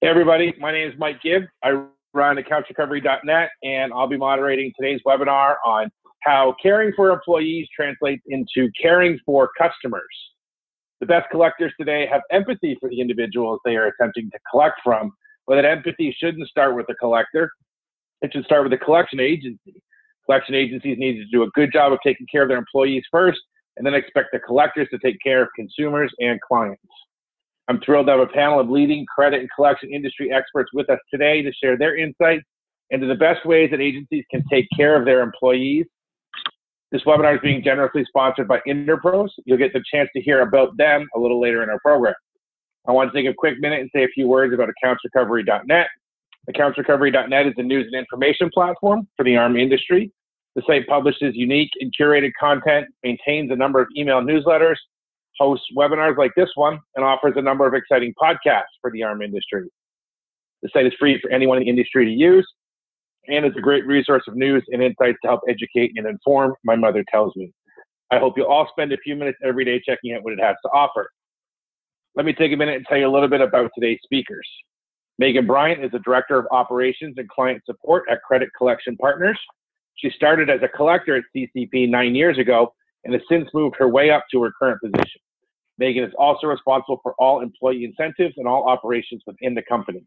Hey everybody, my name is Mike Gibb. I run accountsrecovery.net and I'll be moderating today's webinar on how caring for employees translates into caring for customers. The best collectors today have empathy for the individuals they are attempting to collect from, but that empathy shouldn't start with the collector. It should start with the collection agency. Collection agencies need to do a good job of taking care of their employees first, and then expect the collectors to take care of consumers and clients. I'm thrilled to have a panel of leading credit and collection industry experts with us today to share their insights into the best ways that agencies can take care of their employees. This webinar is being generously sponsored by Interpros. You'll get the chance to hear about them a little later in our program. I want to take a quick minute and say a few words about accountsrecovery.net. Accountsrecovery.net is a news and information platform for the ARM industry. The site publishes unique and curated content, maintains a number of email newsletters, hosts webinars like this one, and offers a number of exciting podcasts for the ARM industry. The site is free for anyone in the industry to use, and it's a great resource of news and insights to help educate and inform, my mother tells me. I hope you'll all spend a few minutes every day checking out what it has to offer. Let me take a minute and tell you a little bit about today's speakers. Megan Bryant is the Director of Operations and Client Support at Credit Collection Partners. She started as a collector at CCP 9 years ago and has since moved her way up to her current position. Megan is also responsible for all employee incentives and all operations within the company.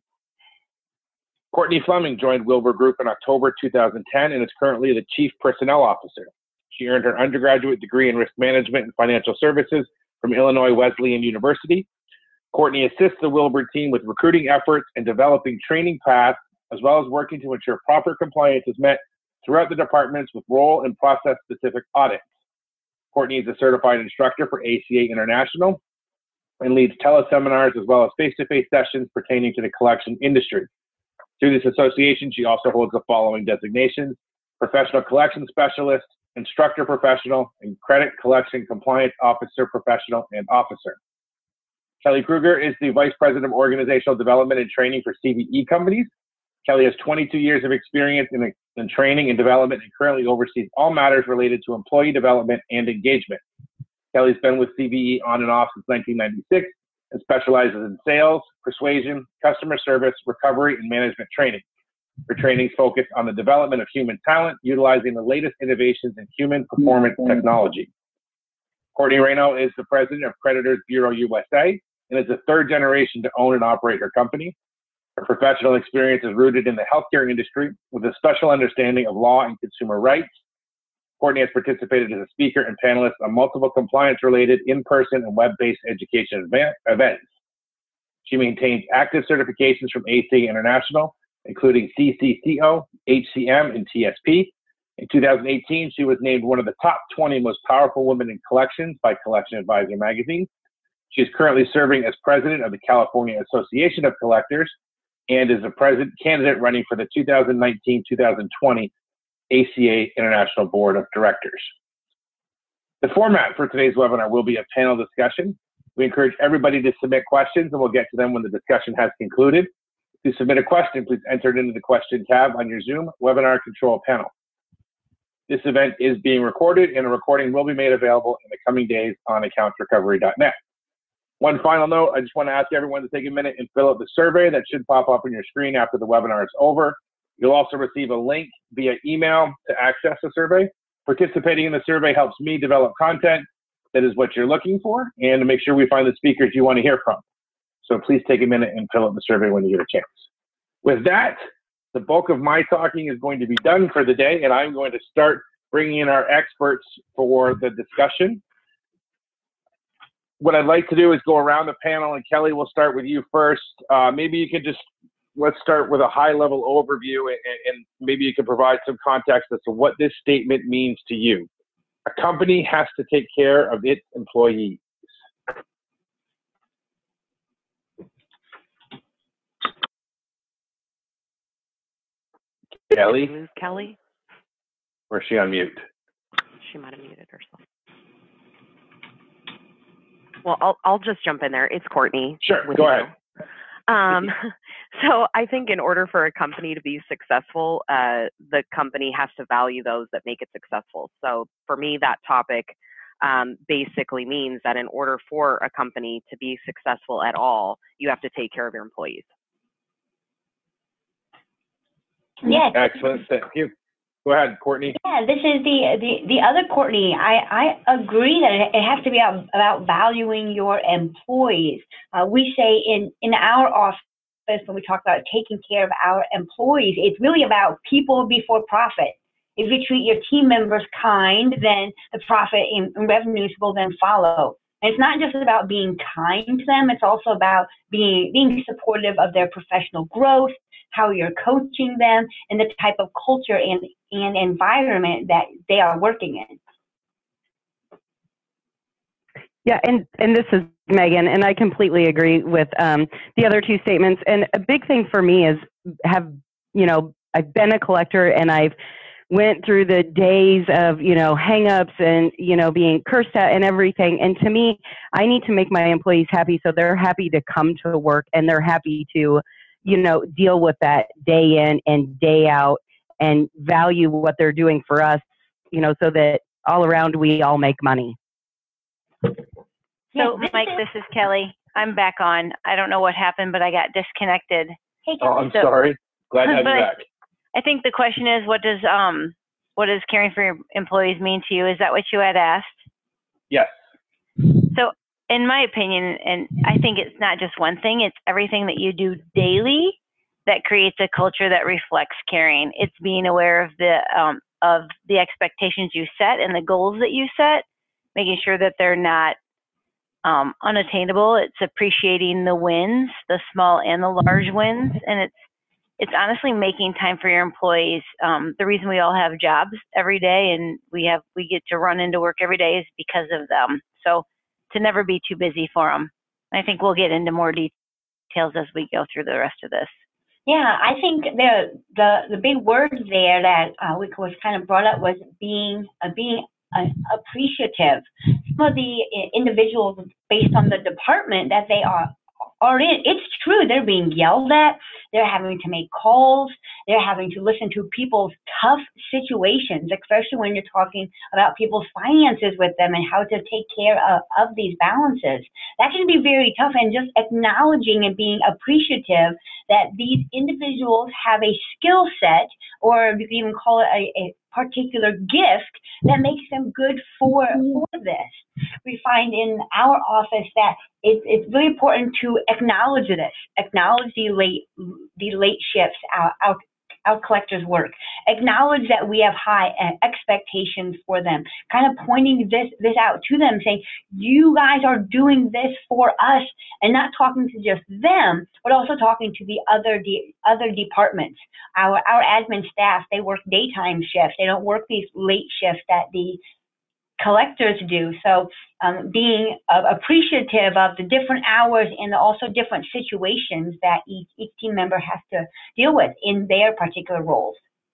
Courtney Fleming joined Wilbur Group in October 2010 and is currently the Chief Personnel Officer. She earned her undergraduate degree in Risk Management and Financial Services from Illinois Wesleyan University. Courtney assists the Wilbur team with recruiting efforts and developing training paths, as well as working to ensure proper compliance is met throughout the departments with role and process-specific audits. Courtney is a certified instructor for ACA International and leads teleseminars as well as face-to-face sessions pertaining to the collection industry. Through this association, she also holds the following designations: Professional Collection Specialist, Instructor Professional, and Credit Collection Compliance Officer Professional and Officer. Kelly Kruger is the Vice President of Organizational Development and Training for CBE Companies. Kelly has 22 years of experience in training and development and currently oversees all matters related to employee development and engagement. Kelly's been with CBE on and off since 1996 and specializes in sales, persuasion, customer service, recovery, and management training. Her trainings focus on the development of human talent, utilizing the latest innovations in human performance technology. Courtney Reyno is the President of Creditors Bureau USA and is the third generation to own and operate her company. Her professional experience is rooted in the healthcare industry with a special understanding of law and consumer rights. Courtney has participated as a speaker and panelist on multiple compliance-related in-person and web-based education events. She maintains active certifications from ACA International, including CCCO, HCM, and TSP. In 2018, she was named one of the top 20 most powerful women in collections by Collection Advisor magazine. She is currently serving as president of the California Association of Collectors and is a president candidate running for the 2019-2020 ACA International Board of Directors. The format for today's webinar will be a panel discussion. We encourage everybody to submit questions and we'll get to them when the discussion has concluded. To submit a question, please enter it into the question tab on your Zoom webinar control panel. This event is being recorded and a recording will be made available in the coming days on accountsrecovery.net. One final note, I just want to ask everyone to take a minute and fill out the survey that should pop up on your screen after the webinar is over. You'll also receive a link via email to access the survey. Participating in the survey helps me develop content that is what you're looking for and to make sure we find the speakers you want to hear from. So please take a minute and fill out the survey when you get a chance. With that, the bulk of my talking is going to be done for the day, and I'm going to start bringing in our experts for the discussion. What I'd like to do is go around the panel, and Kelly, we'll start with you first. Maybe you could let's start with a high-level overview, and maybe you can provide some context as to what this statement means to you. A company has to take care of its employees. Kelly? Did we lose Kelly? Or is she on mute? She might have muted herself. Well, I'll just jump in there. It's Courtney. Sure, go ahead. So I think in order for a company to be successful, the company has to value those that make it successful. So for me, that topic basically means that in order for a company to be successful at all, you have to take care of your employees. Yeah. Excellent. Thank you. Go ahead, Courtney. Yeah, this is the other Courtney. I agree that it has to be about valuing your employees. We say in our office, when we talk about taking care of our employees, it's really about people before profit. If you treat your team members kind, then the profit and revenues will then follow. And it's not just about being kind to them, it's also about being supportive of their professional growth, how you're coaching them, and the type of culture and environment that they are working in. Yeah, and this is Megan, and I completely agree with the other two statements. And a big thing for me is I've been a collector, and I've went through the days of, hang-ups and, being cursed at and everything. And to me, I need to make my employees happy so they're happy to come to work and they're happy to, deal with that day in and day out and value what they're doing for us, so that all around we all make money. So, Mike, this is Kelly. I'm back on. I don't know what happened, but I got disconnected. Hey, oh, I'm sorry. Glad to have you back. I think the question is, what does caring for your employees mean to you? Is that what you had asked? Yes. So, in my opinion, and I think it's not just one thing, it's everything that you do daily that creates a culture that reflects caring. It's being aware of the expectations you set and the goals that you set, making sure that they're not unattainable. It's appreciating the wins, the small and the large wins, and it's honestly making time for your employees. The reason we all have jobs every day and we get to run into work every day is because of them. So to never be too busy for them. I think we'll get into more details as we go through the rest of this. Yeah, I think the big word there that was kind of brought up was being appreciative. Some of the individuals, based on the department that they are in, it's true, they're being yelled at, they're having to make calls, they're having to listen to people's tough situations, especially when you're talking about people's finances with them and how to take care of these balances. That can be very tough, and just acknowledging and being appreciative that these individuals have a skill set, or you can even call it a particular gift that makes them good for this. We find in our office that it's really important to acknowledge this, acknowledge the late shifts, our collectors' work, acknowledge that we have high expectations for them, kind of pointing this out to them, saying, you guys are doing this for us, and not talking to just them, but also talking to the other departments. Our admin staff, they work daytime shifts. They don't work these late shifts that the collectors do. So being appreciative of the different hours and also different situations that each team member has to deal with in their particular roles.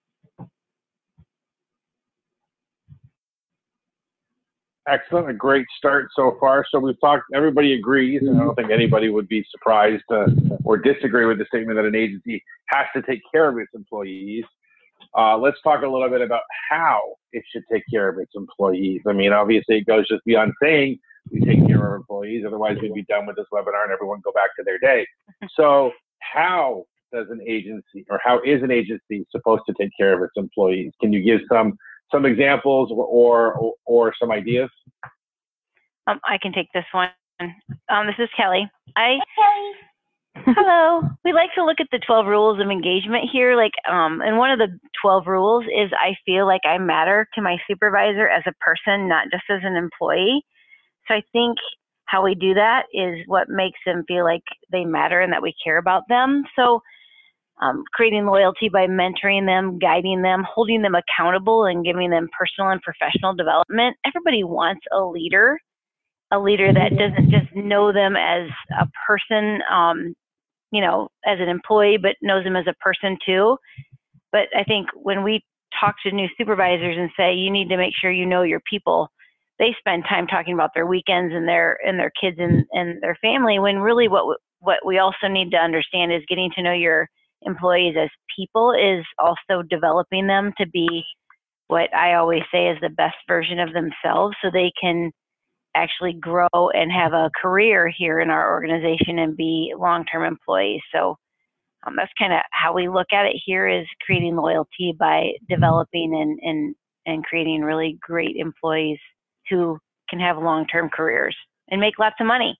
Excellent. A great start so far. So we've talked, everybody agrees, and I don't think anybody would be surprised or disagree with the statement that an agency has to take care of its employees. Let's talk a little bit about how it should take care of its employees. I mean, obviously it goes just beyond saying we take care of our employees, otherwise we'd be done with this webinar and everyone go back to their day. So how does an agency, or how is an agency supposed to take care of its employees? Can you give some examples or some ideas? I can take this one. This is Kelly. Hello. We like to look at the 12 rules of engagement here. And one of the 12 rules is I feel like I matter to my supervisor as a person, not just as an employee. So I think how we do that is what makes them feel like they matter and that we care about them. So creating loyalty by mentoring them, guiding them, holding them accountable, and giving them personal and professional development. Everybody wants a leader that doesn't just know them as a person, as an employee, but knows them as a person too. But I think when we talk to new supervisors and say, you need to make sure you know your people, they spend time talking about their weekends and their kids and their family, when really what we also need to understand is getting to know your employees as people is also developing them to be what I always say is the best version of themselves, so they can actually grow and have a career here in our organization and be long-term employees. So That's kind of how we look at it here, is creating loyalty by developing and creating really great employees who can have long-term careers and make lots of money.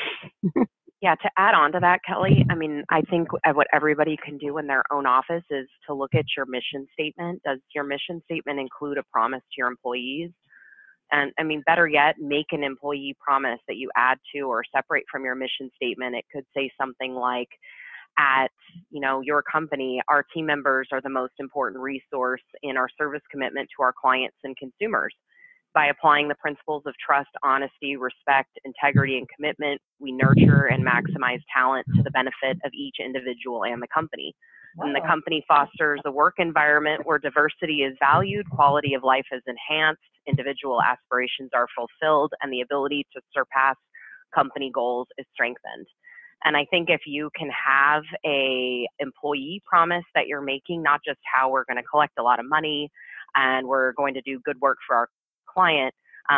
Yeah, to add on to that, Kelly, I mean, I think what everybody can do in their own office is to look at your mission statement. Does your mission statement include a promise to your employees? And I mean, better yet, make an employee promise that you add to or separate from your mission statement. It could say something like, at your company, our team members are the most important resource in our service commitment to our clients and consumers. By applying the principles of trust, honesty, respect, integrity, and commitment, we nurture and maximize talent to the benefit of each individual and the company. And the company fosters a work environment where diversity is valued, quality of life is enhanced, individual aspirations are fulfilled, and the ability to surpass company goals is strengthened. And I think if you can have a employee promise that you're making, not just how we're going to collect a lot of money and we're going to do good work for our client,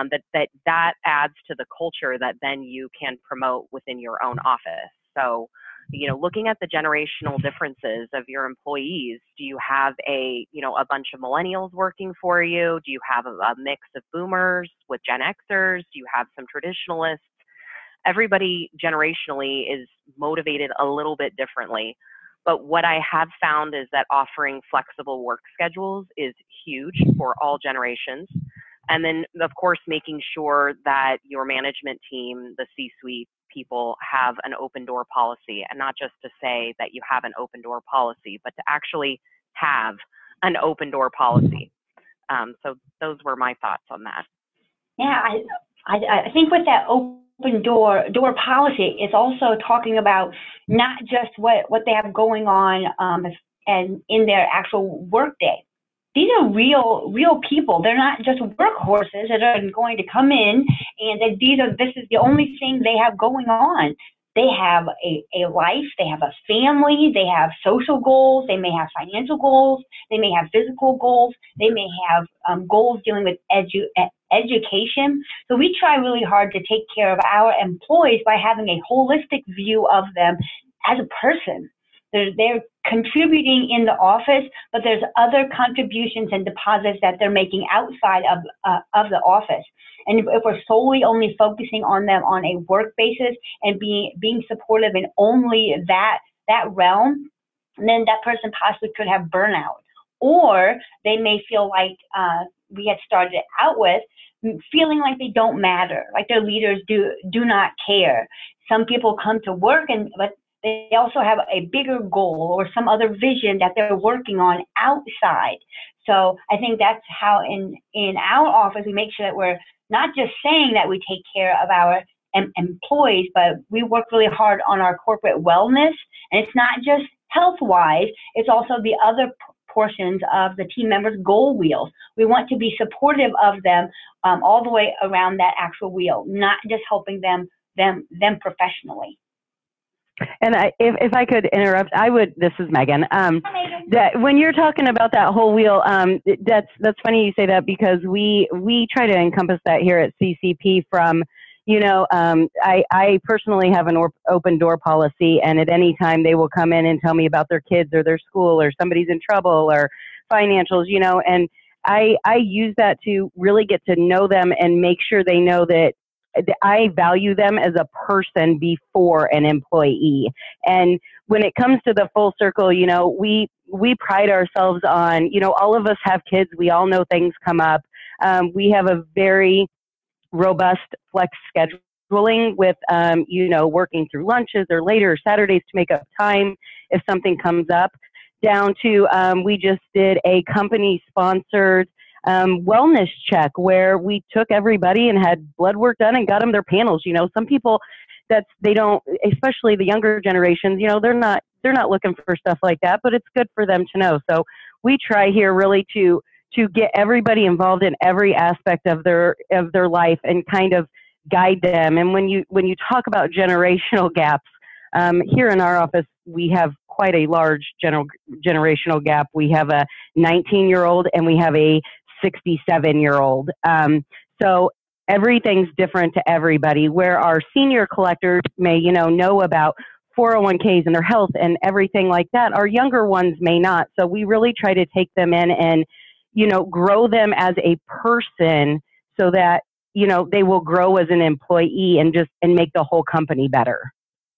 that adds to the culture that then you can promote within your own office. So, looking at the generational differences of your employees, do you have a bunch of millennials working for you? Do you have a mix of boomers with Gen Xers? Do you have some traditionalists? Everybody generationally is motivated a little bit differently. But what I have found is that offering flexible work schedules is huge for all generations. And then, of course, making sure that your management team, the C-suite people, have an open door policy, and not just to say that you have an open door policy, but to actually have an open door policy. So those were my thoughts on that. Yeah, I think with that open door policy, it's also talking about not just what they have going on and in their actual workday. These are real people. They're not just workhorses that are going to come in and that this is the only thing they have going on. They have a life, they have a family, they have social goals, they may have financial goals, they may have physical goals, they may have goals dealing with education. So we try really hard to take care of our employees by having a holistic view of them as a person. They're contributing in the office, but there's other contributions and deposits that they're making outside of the office. And if we're solely only focusing on them on a work basis and being supportive in only that realm, then that person possibly could have burnout. Or they may feel like we had started out with, feeling like they don't matter, like their leaders do not care. Some people come to work but they also have a bigger goal or some other vision that they're working on outside. So I think that's how in our office, we make sure that we're not just saying that we take care of our employees, but we work really hard on our corporate wellness. And it's not just health-wise, it's also the other portions of the team members' goal wheels. We want to be supportive of them all the way around that actual wheel, not just helping them professionally. And if I could interrupt, this is Megan. That when you're talking about that whole wheel, that's funny you say that, because we try to encompass that here at CCP from, I personally have an open door policy, and at any time they will come in and tell me about their kids or their school or somebody's in trouble or financials, and I use that to really get to know them and make sure they know that I value them as a person before an employee. And when it comes to the full circle, we pride ourselves on, all of us have kids. We all know things come up. We have a very robust flex scheduling with, working through lunches or later Saturdays to make up time if something comes up, down to we just did a company sponsored wellness check where we took everybody and had blood work done and got them their panels. Some people they don't, especially the younger generations, they're not looking for stuff like that, but it's good for them to know. So we try here really to get everybody involved in every aspect of their life and kind of guide them. And when you talk about generational gaps, here in our office, we have quite a large generational gap. We have a 19-year-old and we have a 67-year-old. So everything's different to everybody. Where our senior collectors may, know about 401ks and their health and everything like that. Our younger ones may not. So we really try to take them in and, grow them as a person so that, they will grow as an employee and make the whole company better.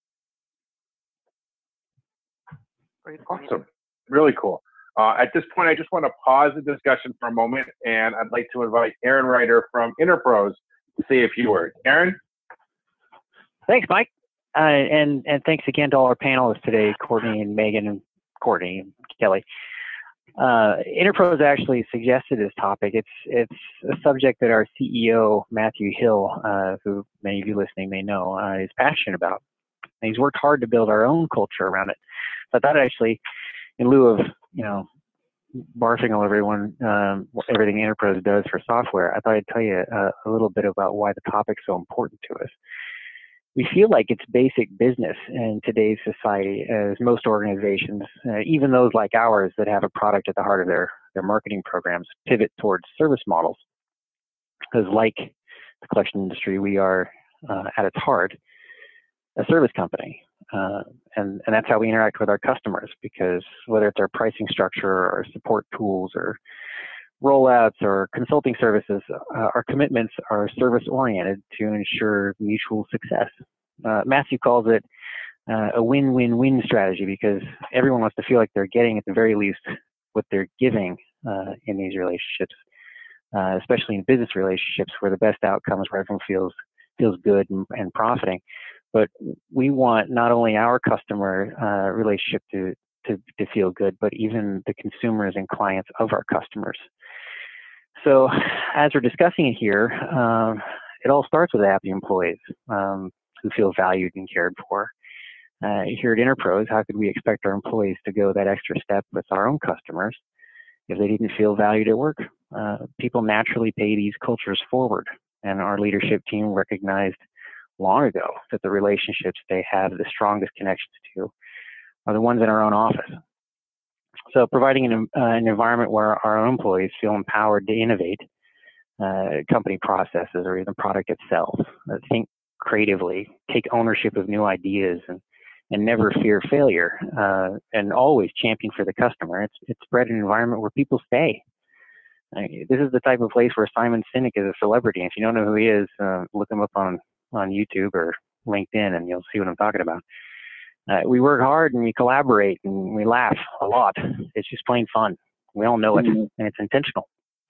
Awesome. Really cool. At this point, I just want to pause the discussion for a moment, and I'd like to invite Aaron Reiter from Interpros to say a few words. Aaron? Thanks, Mike. And thanks again to all our panelists today, Courtney and Megan and Courtney and Kelly. Interpros actually suggested this topic. It's a subject that our CEO, Matthew Hill, who many of you listening may know, is passionate about. And he's worked hard to build our own culture around it. So I thought actually, in lieu of, barfing all over everyone, everything Interpros does for software, I thought I'd tell you a little bit about why the topic's so important to us. We feel like it's basic business in today's society, as most organizations, even those like ours that have a product at the heart of their marketing programs, pivot towards service models. Because like the collection industry, we are, at its heart, a service company. And that's how we interact with our customers, because whether it's our pricing structure or support tools or rollouts or consulting services, our commitments are service oriented to ensure mutual success. Matthew calls it a win-win-win strategy, because everyone wants to feel like they're getting at the very least what they're giving in these relationships, especially in business relationships where the best outcome is where everyone feels good and profiting. But we want not only our customer relationship to feel good, but even the consumers and clients of our customers. So as we're discussing it here, it all starts with happy employees who feel valued and cared for. Here at Interpros, how could we expect our employees to go that extra step with our own customers if they didn't feel valued at work? People naturally pay these cultures forward, and our leadership team recognized long ago that the relationships they have the strongest connections to are the ones in our own office. So providing an environment where our own employees feel empowered to innovate company processes or even product itself, think creatively, take ownership of new ideas, and never fear failure, and always champion for the customer. It's bred an environment where people stay. This is the type of place where Simon Sinek is a celebrity. If you don't know who he is, look him up on YouTube or LinkedIn, and you'll see what I'm talking about. We work hard and we collaborate and we laugh a lot. It's just plain fun. We all know it, and it's intentional.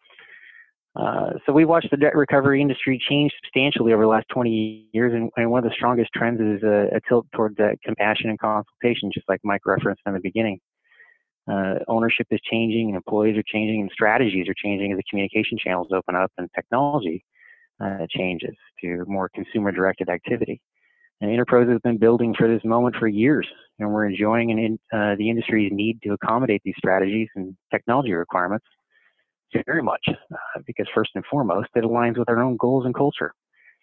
So we watched the debt recovery industry change substantially over the last 20 years, and one of the strongest trends is a tilt towards compassion and consultation, just like Mike referenced in the beginning. Ownership is changing, and employees are changing, and strategies are changing as the communication channels open up and technology changes to more consumer-directed activity. And Interpros has been building for this moment for years, and we're enjoying the industry's need to accommodate these strategies and technology requirements very much, because first and foremost, it aligns with our own goals and culture.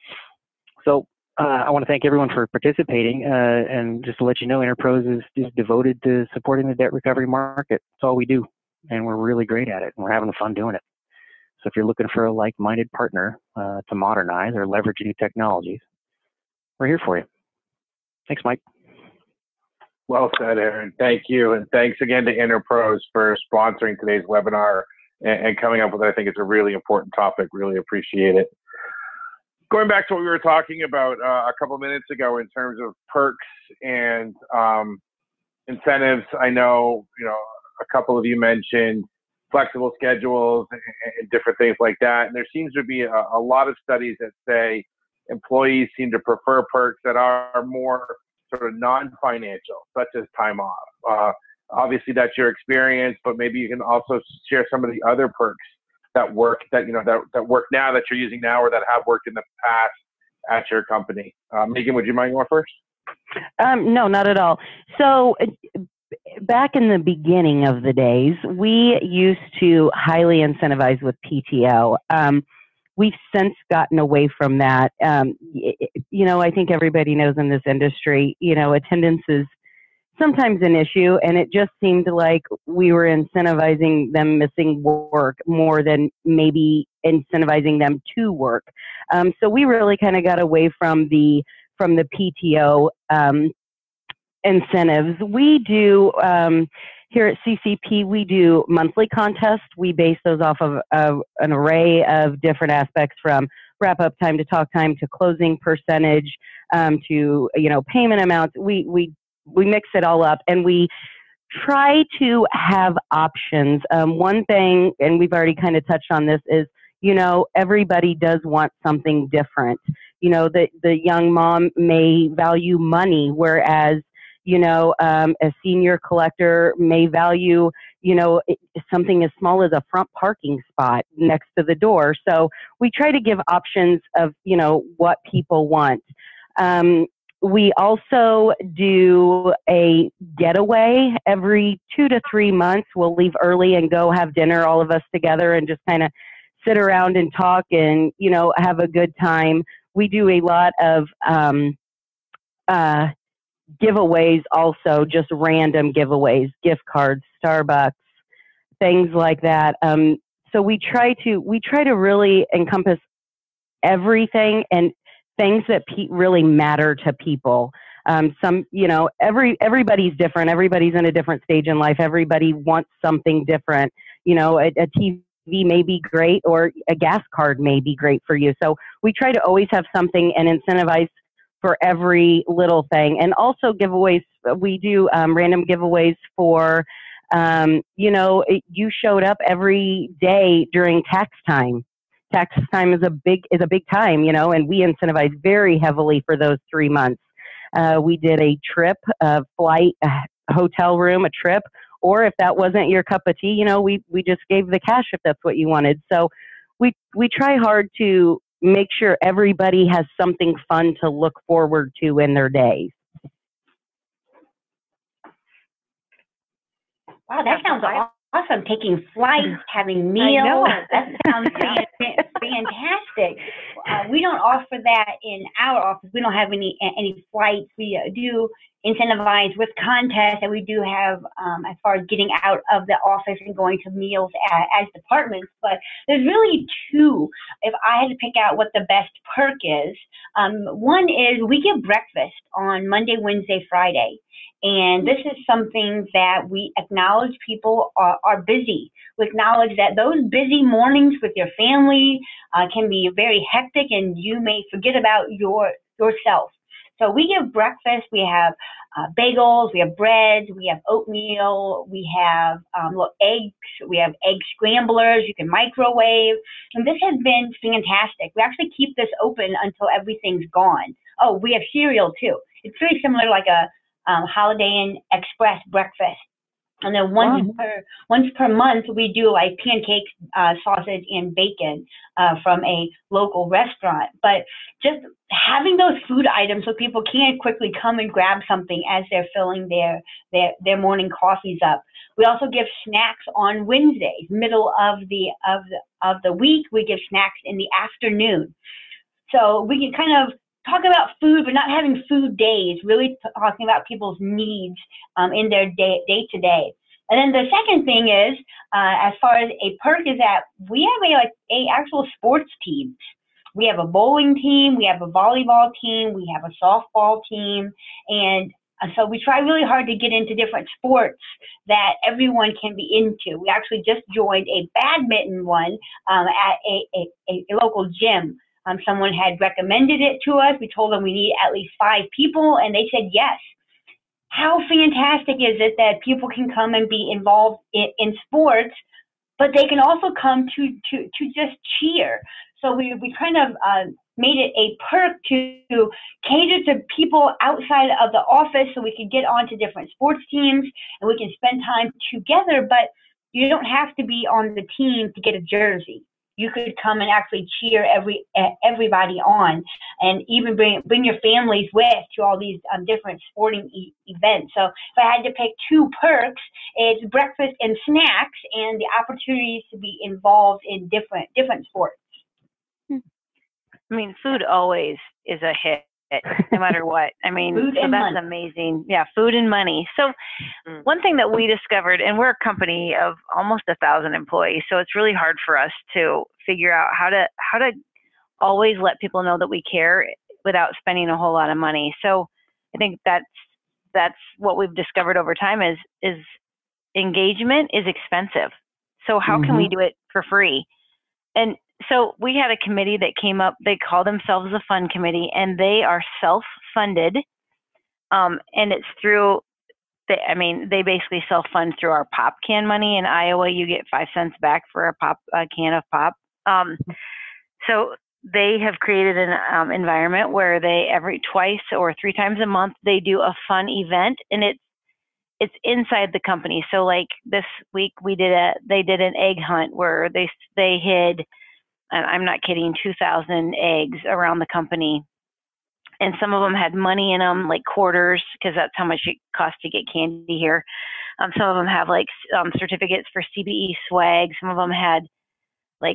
So I want to thank everyone for participating, and just to let you know, Interpros is devoted to supporting the debt recovery market. That's all we do, and we're really great at it, and we're having fun doing it. So if you're looking for a like-minded partner to modernize or leverage new technologies, we're here for you. Thanks, Mike. Well said, Aaron. Thank you. And thanks again to Interpros for sponsoring today's webinar and coming up with, I think it's a really important topic. Really appreciate it. Going back to what we were talking about a couple minutes ago in terms of perks and incentives, I know, a couple of you mentioned flexible schedules and different things like that. And there seems to be a lot of studies that say employees seem to prefer perks that are more sort of non-financial, such as time off. Obviously, that's your experience, but maybe you can also share some of the other perks that work that work now, that you're using now, or that have worked in the past at your company. Megan, would you mind going first? No, not at all. So back in the beginning of the days, we used to highly incentivize with PTO. We've since gotten away from that. I think everybody knows in this industry, attendance is sometimes an issue, and it just seemed like we were incentivizing them missing work more than maybe incentivizing them to work. So we really kind of got away from the PTO incentives. We do, here at CCP, we do monthly contests. We base those off of an array of different aspects, from wrap-up time to talk time to closing percentage, to, payment amounts. We mix it all up, and we try to have options. One thing, and we've already kind of touched on this, is, everybody does want something different. The young mom may value money, whereas, a senior collector may value, something as small as a front parking spot next to the door. So we try to give options of, what people want. We also do a getaway every 2 to 3 months. We'll leave early and go have dinner, all of us together, and just kind of sit around and talk and, have a good time. We do a lot of giveaways also, just random giveaways, gift cards, Starbucks, things like that. So we try to really encompass everything and things that really matter to people. Everybody's different. Everybody's in a different stage in life. Everybody wants something different. A TV may be great, or a gas card may be great for you. So we try to always have something and incentivize for every little thing. And also giveaways. We do random giveaways for, you showed up every day during tax time. Tax time is a big time, and we incentivize very heavily for those 3 months. We did a trip, a flight, a hotel room, a trip, or if that wasn't your cup of tea, we just gave the cash if that's what you wanted. So we try hard to make sure everybody has something fun to look forward to in their days. Wow, that sounds awesome. Taking flights, having meals. That sounds fantastic. We don't offer that in our office. We don't have any flights. We do incentivize with contests, and we do have as far as getting out of the office and going to meals as departments. But there's really two. If I had to pick out what the best perk is, one is we give breakfast on Monday, Wednesday, Friday. And this is something that we acknowledge people are busy. We acknowledge that those busy mornings with your family can be very hectic, and you may forget about yourself. So we give breakfast. We have bagels, we have breads, we have oatmeal, we have eggs, we have egg scramblers you can microwave. And this has been fantastic. We actually keep this open until everything's gone. Oh, we have cereal too. It's very similar like a Holiday Inn Express breakfast. And then once per month, we do like pancakes, sausage, and bacon from a local restaurant. But just having those food items so people can quickly come and grab something as they're filling their morning coffees up. We also give snacks on Wednesdays, middle of the week. We give snacks in the afternoon. So we can kind of talk about food, but not having food days, really talking about people's needs in their day to day. And then the second thing is, as far as a perk, is that we have a actual sports team. We have a bowling team, we have a volleyball team, we have a softball team, and so we try really hard to get into different sports that everyone can be into. We actually just joined a badminton one at a local gym. Someone had recommended it to us. We told them we need at least 5 people, and they said yes. How fantastic is it that people can come and be involved in sports, but they can also come to just cheer? So we kind of made it a perk to cater to people outside of the office so we could get onto different sports teams and we can spend time together, but you don't have to be on the team to get a jersey. You could come and actually cheer everybody on, and even bring your families with to all these different sporting events. So if I had to pick 2 perks, it's breakfast and snacks, and the opportunities to be involved in different sports. I mean, food always is a hit, no matter what. I mean, so that's amazing. Yeah, food and money. So one thing that we discovered, and we're a company of almost 1,000 employees, so it's really hard for us to figure out how to always let people know that we care without spending a whole lot of money. So I think that's that's what we've discovered over time is engagement is expensive. So how can we do it for free? And so we had a committee that came up, they call themselves the Fund Committee, and they are self-funded. And it's through, they basically self-fund through our pop can money. In Iowa, you get 5 cents back for a can of pop. So they have created an environment where they twice or 3 times a month, they do a fun event, and it's inside the company. So like this week they did an egg hunt where they hid, and I'm not kidding, 2,000 eggs around the company. And some of them had money in them, like quarters, because that's how much it costs to get candy here. Some of them have like certificates for CBE swag. Some of them had like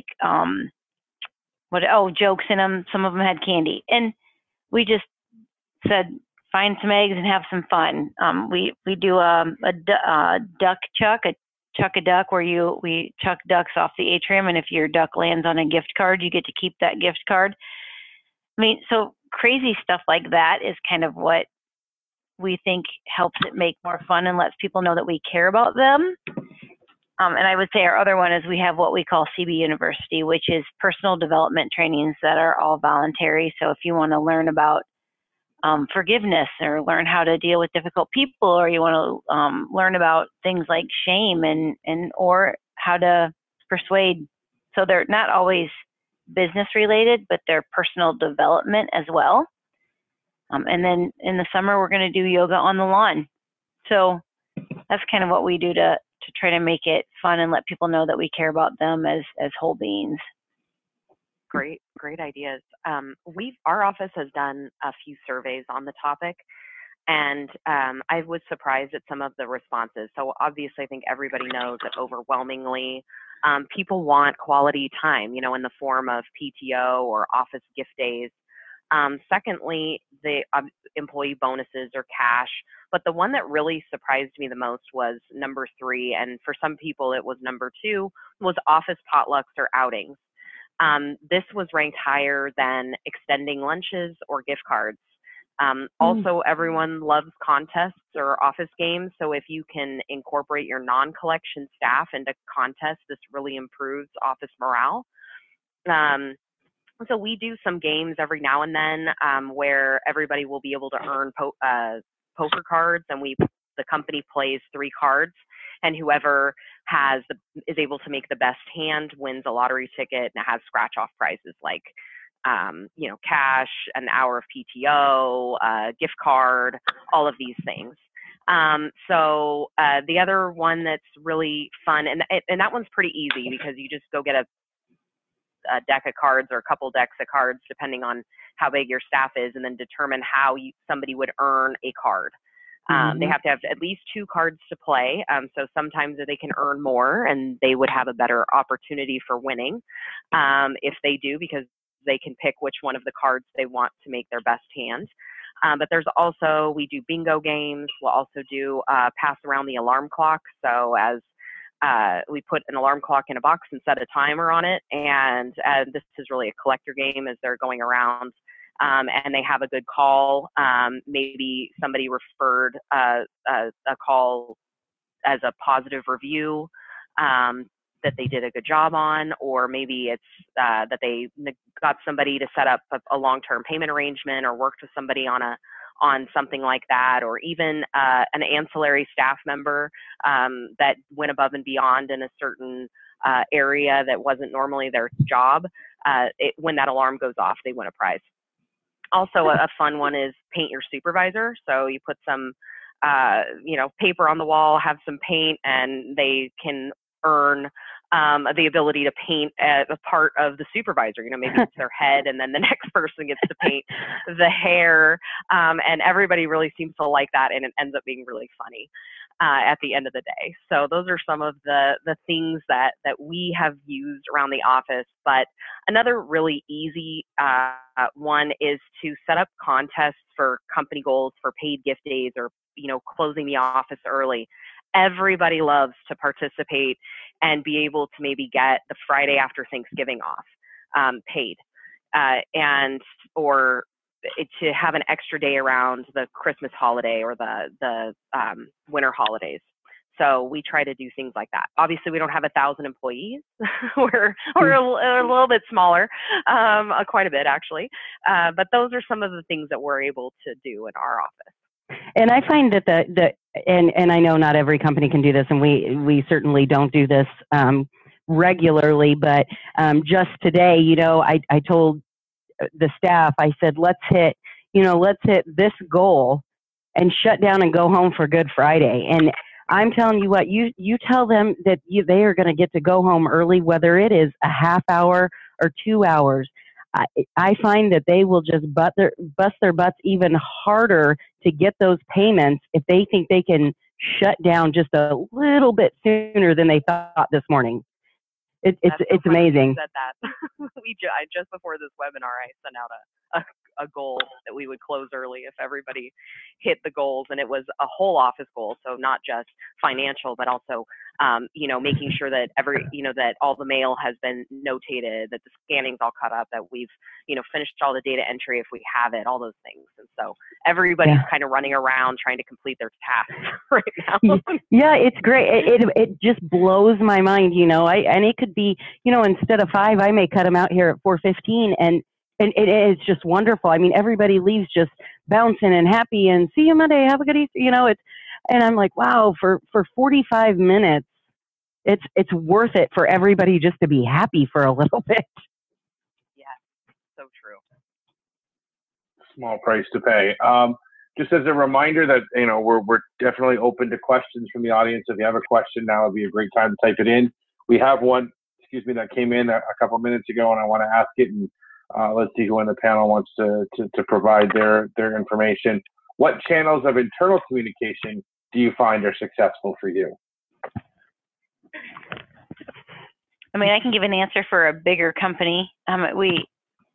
jokes in them. Some of them had candy. And we just said, find some eggs and have some fun. We do a duck chuck a duck, where we chuck ducks off the atrium, and if your duck lands on a gift card, you get to keep that gift card. So crazy stuff like that is kind of what we think helps it make more fun and lets people know that we care about them. And I would say our other one is we have what we call CB University, which is personal development trainings that are all voluntary. So if you want to learn about forgiveness, or learn how to deal with difficult people, or you want to learn about things like shame or how to persuade. So they're not always business related, but they're personal development as well. And then in the summer, we're going to do yoga on the lawn. So that's kind of what we do to try to make it fun and let people know that we care about them as whole beings. Great ideas. Our office has done a few surveys on the topic, and I was surprised at some of the responses. So obviously, I think everybody knows that overwhelmingly, people want quality time, in the form of PTO or office gift days. Secondly, the employee bonuses or cash. But the one that really surprised me the most was number 3, and for some people it was number 2, was office potlucks or outings. This was ranked higher than extending lunches or gift cards. Also, everyone loves contests or office games. So if you can incorporate your non-collection staff into contests, this really improves office morale. So we do some games every now and then where everybody will be able to earn poker cards, and the company plays 3 cards, and whoever is able to make the best hand wins a lottery ticket, and it has scratch-off prizes like cash, an hour of PTO, gift card, all of these things. So the other one that's really fun, and that one's pretty easy because you just go get a deck of cards or a couple decks of cards, depending on how big your staff is, and then determine how somebody would earn a card. They have to have at least 2 cards to play. So sometimes they can earn more and they would have a better opportunity for winning if they do, because they can pick which one of the cards they want to make their best hand. But there's also, we do bingo games. We'll also do pass around the alarm clock. So as we put an alarm clock in a box and set a timer on it. And this is really a collector game as they're going around and they have a good call. Maybe somebody referred a call as a positive review that they did a good job on, or maybe it's that they got somebody to set up a long-term payment arrangement or worked with somebody on something like that, or even an ancillary staff member that went above and beyond in a certain area that wasn't normally their job. When that alarm goes off, they win a prize. Also, a fun one is paint your supervisor. So you put some, paper on the wall, have some paint, and they can earn the ability to paint a part of the supervisor. Maybe it's their head, and then the next person gets to paint the hair. And everybody really seems to like that, and it ends up being really funny at the end of the day. So those are some of the things that we have used around the office. But another really easy one is to set up contests for company goals for paid gift days, or closing the office early. Everybody loves to participate and be able to maybe get the Friday after Thanksgiving off paid, or to have an extra day around the Christmas holiday or the winter holidays. So we try to do things like that. Obviously, we don't have 1,000 employees. we're a little bit smaller, quite a bit actually. But those are some of the things that we're able to do in our office. And I find that and I know not every company can do this, and we certainly don't do this regularly. But just today, I told the staff, I said, let's hit this goal and shut down and go home for Good Friday. And I'm telling you what, you tell them that they are going to get to go home early, whether it is a half hour or 2 hours. I find that they will just bust their butts even harder to get those payments if they think they can shut down just a little bit sooner than they thought this morning. It's amazing. Said that. Just before this webinar, I sent out a goal that we would close early if everybody hit the goals, and it was a whole office goal, so not just financial, but also making sure that that all the mail has been notated, that the scanning's all cut up, that we've finished all the data entry if we have it, all those things. And so everybody's kind of running around trying to complete their tasks right now. Yeah, it's great. It just blows my mind, and it could be, instead of 5, I may cut them out here at 4:15, and it is just wonderful. I mean, everybody leaves just bouncing and happy and see you Monday, have a good Easter, and I'm like, wow, for 45 minutes, it's worth it for everybody just to be happy for a little bit. Yeah, so true. Small price to pay. Just as a reminder that, we're definitely open to questions from the audience. If you have a question, now would be a great time to type it in. We have one, that came in a couple minutes ago, and I want to ask it, and let's see who on the panel wants to provide their information. What channels of internal communication do you find are successful for you? I mean, I can give an answer for a bigger company. We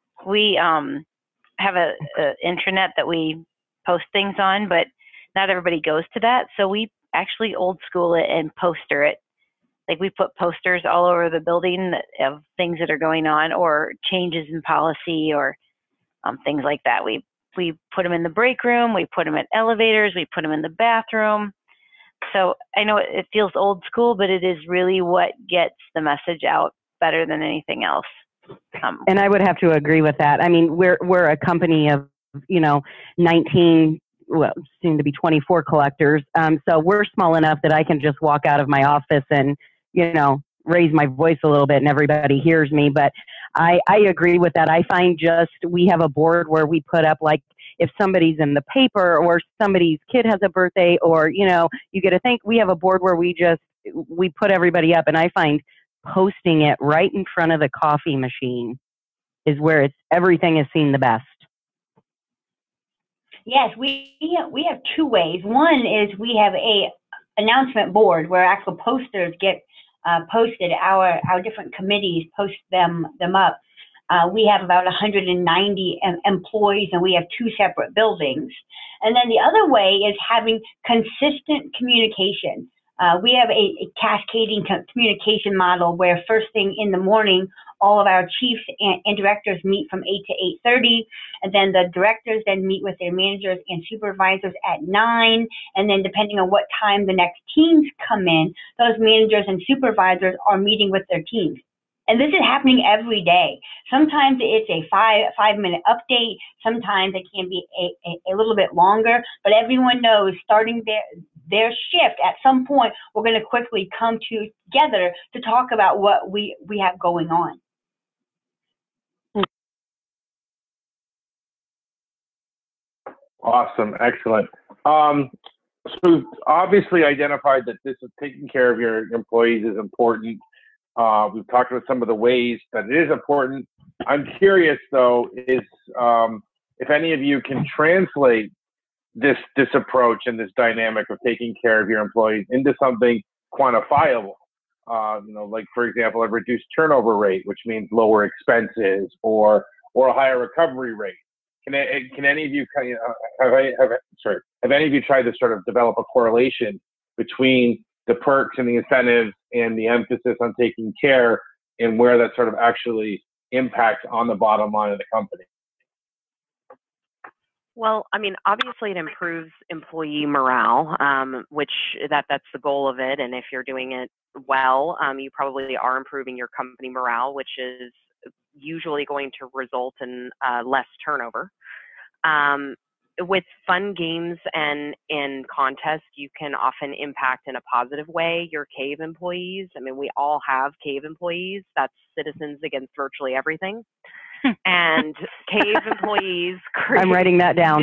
have a intranet that we post things on, but not everybody goes to that. So we actually old school it and poster it. Like we put posters all over the building of things that are going on or changes in policy or things like that. We put them in the break room, we put them in elevators, we put them in the bathroom. So I know it feels old school, but it is really what gets the message out better than anything else. And I would have to agree with that. I mean, we're a company of 19, well, soon to be 24 collectors. So we're small enough that I can just walk out of my office and raise my voice a little bit and everybody hears me. But I agree with that. I find we have a board where we put up, like, if somebody's in the paper or somebody's kid has a birthday or, you get to think, we have a board where we put everybody up. And I find posting it right in front of the coffee machine is where everything is seen the best. Yes, we have 2 ways. One is we have a announcement board where actual posters get posted. Our different committees post them up. We have about 190 employees, and we have 2 separate buildings. And then the other way is having consistent communication. We have a cascading communication model where first thing in the morning, all of our chiefs and directors meet from 8 to 8:30, and then the directors then meet with their managers and supervisors at 9, and then depending on what time the next teams come in, those managers and supervisors are meeting with their teams. And this is happening every day. Sometimes it's a 5-minute update. Sometimes it can be a little bit longer, but everyone knows starting their shift at some point, we're going to quickly come together to talk about what we have going on. Awesome. Excellent. So obviously identified that this is taking care of your employees is important. We've talked about some of the ways that it is important. I'm curious, though, is if any of you can translate this approach and this dynamic of taking care of your employees into something quantifiable. Like, for example, a reduced turnover rate, which means lower expenses, or a higher recovery rate. Can any of you have any of you tried to sort of develop a correlation between the perks and the incentives and the emphasis on taking care and where that sort of actually impacts on the bottom line of the company? Well, I mean, obviously it improves employee morale, which that's the goal of it. And if you're doing it well, you probably are improving your company morale, which is usually going to result in less turnover. Um, with fun games and in contests, you can often impact in a positive way your CAVE employees. I mean, we all have CAVE employees. That's Citizens Against Virtually Everything. And CAVE employees create I'm writing that down.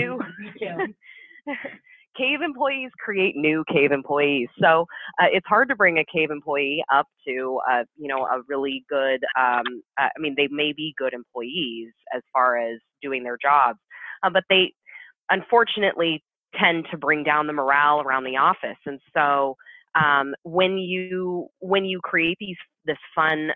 CAVE employees create new CAVE employees. So it's hard to bring a CAVE employee up to, a really good, I mean, they may be good employees as far as doing their jobs, but they unfortunately tend to bring down the morale around the office. And so when you create this fun,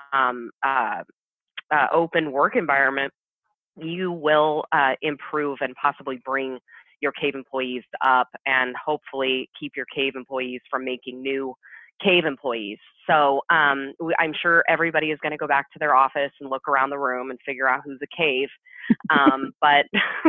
open work environment, you will improve and possibly bring your CAVE employees up and hopefully keep your CAVE employees from making new CAVE employees. So I'm sure everybody is going to go back to their office and look around the room and figure out who's a CAVE. But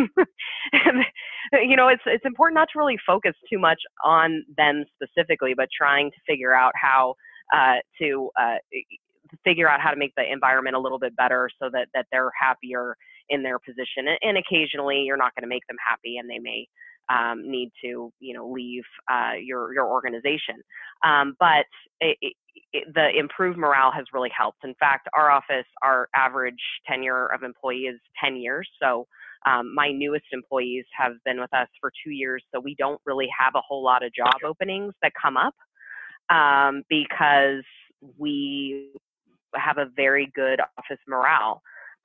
it's important not to really focus too much on them specifically, but trying to figure out how to make the environment a little bit better so that they're happier in their position. And occasionally you're not going to make them happy and they may need to, leave your organization. But the improved morale has really helped. In fact, our average tenure of employee is 10 years. So my newest employees have been with us for 2 years. So we don't really have a whole lot of job openings that come up because we have a very good office morale.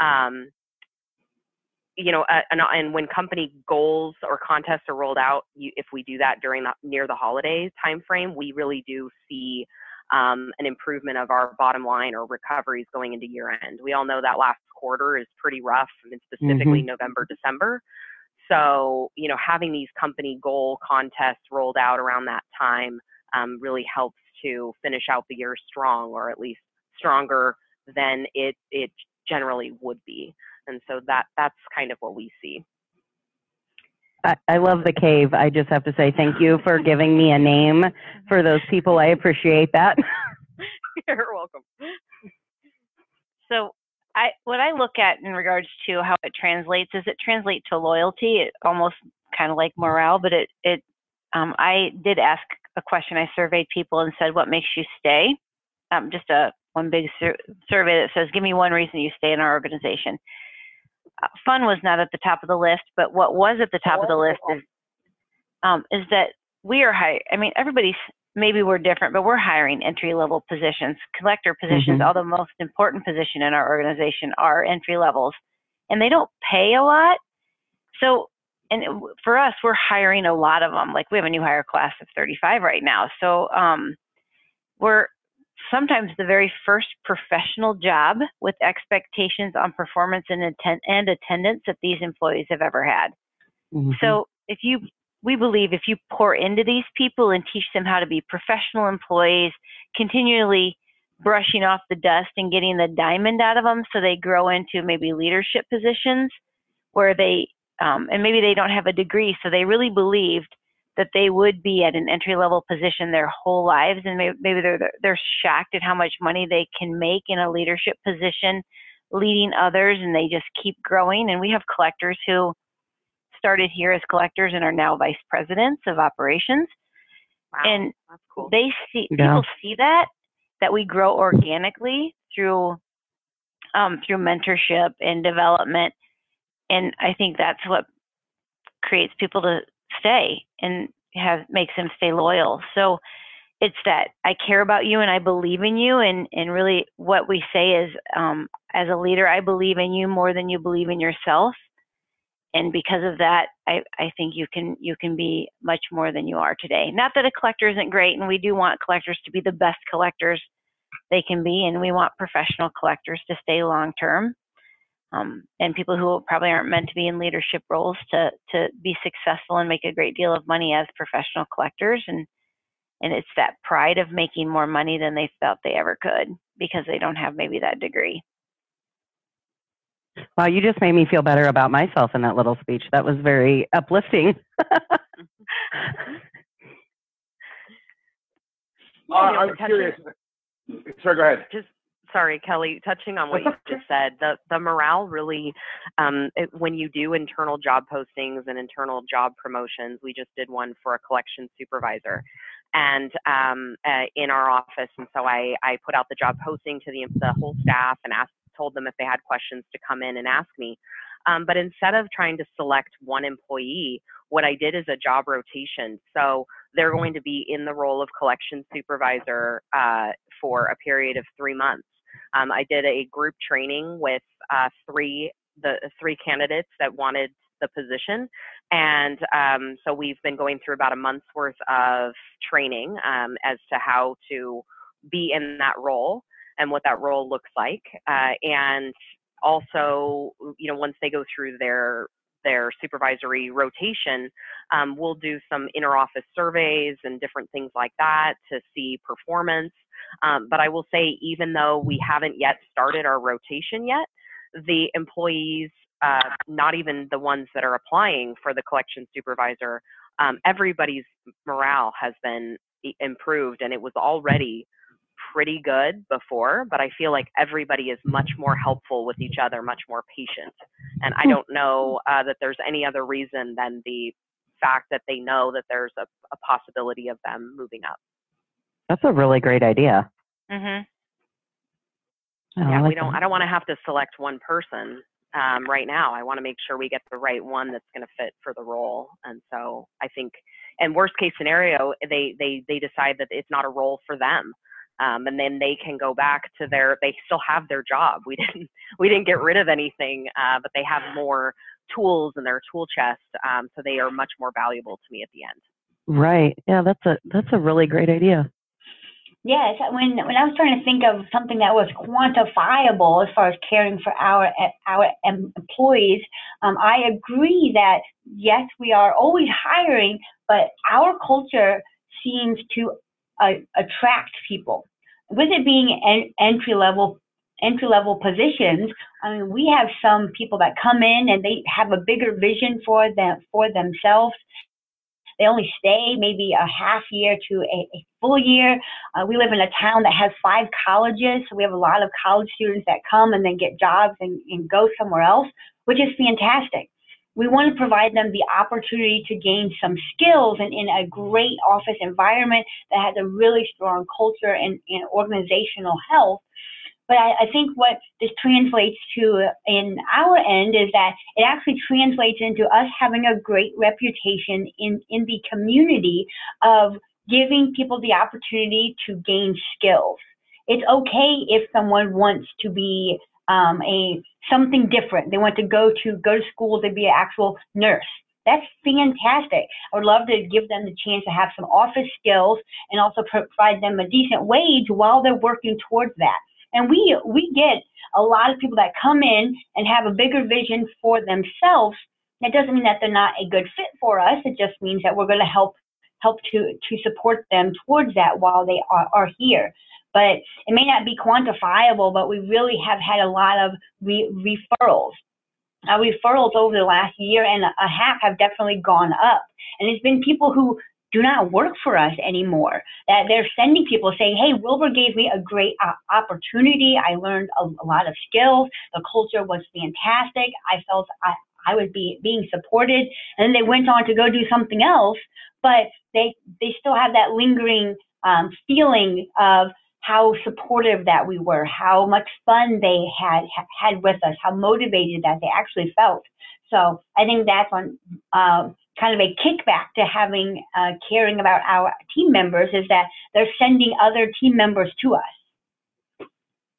And when company goals or contests are rolled out, if we do that near the holidays timeframe, we really do see an improvement of our bottom line or recoveries going into year end. We all know that last quarter is pretty rough, and specifically November, December. So, having these company goal contests rolled out around that time really helps to finish out the year strong, or at least stronger than it generally would be. And so that's kind of what we see. I love the CAVE. I just have to say thank you for giving me a name for those people. I appreciate that. You're welcome. So what I look at in regards to how it translates is it translates to loyalty. It almost kind of like morale, but I did ask a question. I surveyed people and said, what makes you stay? Just one big survey that says, give me one reason you stay in our organization. Fun was not at the top of the list, but what was at the top of the list is that we are hiring. I mean, maybe we're different, but we're hiring entry-level positions, collector positions. All the most important position in our organization are entry levels, and they don't pay a lot. So, and for us, we're hiring a lot of them. Like we have a new hire class of 35 right now. So we're sometimes the very first professional job with expectations on performance and attendance that these employees have ever had. So we believe if you pour into these people and teach them how to be professional employees, continually brushing off the dust and getting the diamond out of them so they grow into maybe leadership positions where they, and maybe they don't have a degree, so they really believed that they would be at an entry-level position their whole lives, and maybe they're shocked at how much money they can make in a leadership position, leading others, and they just keep growing. And we have collectors who started here as collectors and are now vice presidents of operations. Wow, and that's cool. They see people see that we grow organically through mentorship and development, and I think that's what creates people to stay and makes them stay loyal. So it's that I care about you and I believe in you, and really what we say is, as a leader, I believe in you more than you believe in yourself. And because of that, I think you can be much more than you are today. Not that a collector isn't great, and we do want collectors to be the best collectors they can be, and we want professional collectors to stay long term. And people who probably aren't meant to be in leadership roles to be successful and make a great deal of money as professional collectors. And it's that pride of making more money than they felt they ever could because they don't have maybe that degree. Wow, you just made me feel better about myself in that little speech. That was very uplifting. I'm curious. Sorry, go ahead. Sorry, Kelly, touching on what you just said, the morale really, when you do internal job postings and internal job promotions, we just did one for a collection supervisor and in our office. And so I put out the job posting to the whole staff and told them if they had questions to come in and ask me. But instead of trying to select one employee, what I did is a job rotation. So they're going to be in the role of collection supervisor for a period of 3 months. I did a group training with three candidates that wanted the position. And so we've been going through about a month's worth of training as to how to be in that role and what that role looks like. And also, you know, once they go through their supervisory rotation, we'll do some inter-office surveys and different things like that to see performance. But I will say, even though we haven't yet started our rotation yet, the employees, not even the ones that are applying for the collection supervisor, everybody's morale has been improved, and it was already pretty good before, but I feel like everybody is much more helpful with each other, much more patient. And I don't know that there's any other reason than the fact that they know that there's a possibility of them moving up. That's a really great idea. Mm-hmm. Yeah, I don't want to have to select one person right now. I want to make sure we get the right one that's going to fit for the role. And so I think, and worst case scenario, they decide that it's not a role for them. And then they can go back to they still have their job. We didn't get rid of anything, but they have more tools in their tool chest. So they are much more valuable to me at the end. Right. Yeah, that's a really great idea. Yes, when I was trying to think of something that was quantifiable as far as caring for our employees, I agree that yes, we are always hiring, but our culture seems to attract people. With it being entry level positions, I mean, we have some people that come in and they have a bigger vision for themselves. They only stay maybe a half year to a full year. We live in a town that has 5 colleges, so we have a lot of college students that come and then get jobs and go somewhere else, which is fantastic. We want to provide them the opportunity to gain some skills and in a great office environment that has a really strong culture and organizational health. But I think what this translates to in our end is that it actually translates into us having a great reputation in the community of giving people the opportunity to gain skills. It's okay if someone wants to be something different. They want to go to school to be an actual nurse. That's fantastic. I would love to give them the chance to have some office skills and also provide them a decent wage while they're working towards that. And we get a lot of people that come in and have a bigger vision for themselves. That doesn't mean that they're not a good fit for us. It just means that we're going to help to support them towards that while they are here. But it may not be quantifiable, but we really have had a lot of referrals. Referrals over the last year and a half have definitely gone up. And it's been people who do not work for us anymore. That they're sending people saying, hey, Wilbur gave me a great opportunity. I learned a lot of skills. The culture was fantastic. I felt I was being supported. And then they went on to go do something else, but they still have that lingering feeling of how supportive that we were, how much fun they had with us, how motivated that they actually felt. So I think that's on kind of a kickback to having caring about our team members, is that they're sending other team members to us.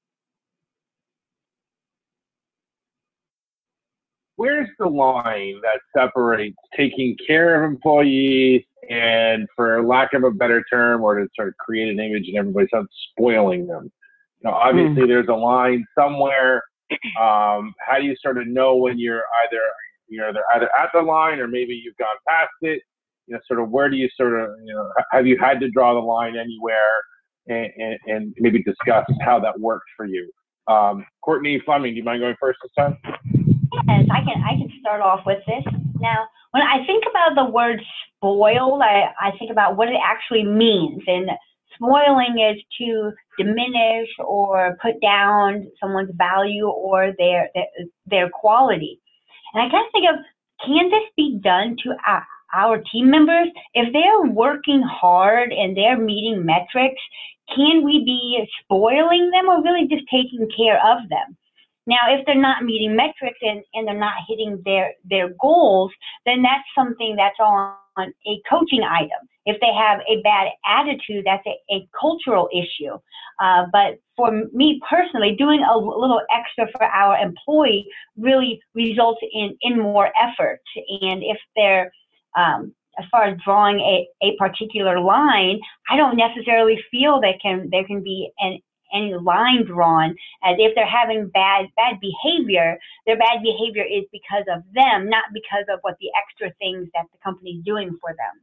Where's the line that separates taking care of employees and, for lack of a better term, or to sort of create an image and everybody starts spoiling them? You know, obviously there's a line somewhere. How do you sort of know when you're either at the line or maybe you've gone past it? You know, sort of where do you sort of, you know, have you had to draw the line anywhere, and maybe discuss how that worked for you? Courtney Fleming, do you mind going first this time? Yes, I can start off with this. Now, when I think about the word spoiled, I think about what it actually means. And spoiling is to diminish or put down someone's value or their quality. And I kind of think of, can this be done to our team members? If they're working hard and they're meeting metrics, can we be spoiling them or really just taking care of them? Now, if they're not meeting metrics and they're not hitting their goals, then that's something that's on a coaching item. If they have a bad attitude, that's a cultural issue. But for me personally, doing a little extra for our employee really results in more effort. And if they're, as far as drawing a particular line, I don't necessarily feel there can be any line drawn, as if they're having bad behavior. Their bad behavior is because of them, not because of what the extra things that the company's doing for them.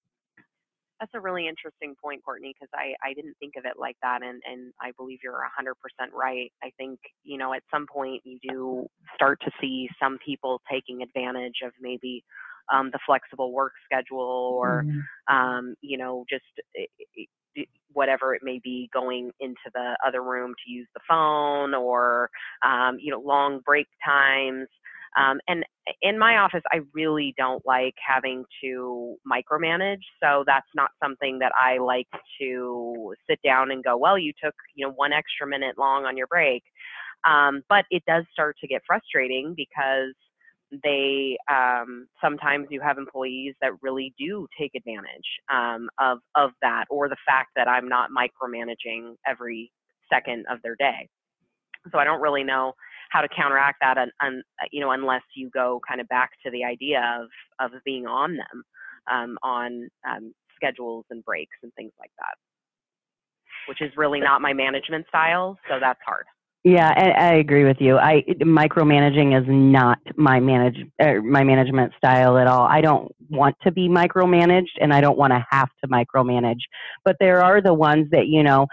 That's a really interesting point, Courtney, because I didn't think of it like that, and I believe you're 100% right. I think, at some point you do start to see some people taking advantage of maybe the flexible work schedule or, just whatever it may be, going into the other room to use the phone or, long break times. And in my office, I really don't like having to micromanage. So that's not something that I like to sit down and go, well, you took, 1 extra minute long on your break. But it does start to get frustrating because they sometimes you have employees that really do take advantage of that, or the fact that I'm not micromanaging every second of their day. So I don't really know how to counteract that, unless you go kind of back to the idea of being on them on schedules and breaks and things like that, which is really not my management style. So that's hard. Yeah, I agree with you. Micromanaging is not my management style at all. I don't want to be micromanaged, and I don't want to have to micromanage. But there are the ones that,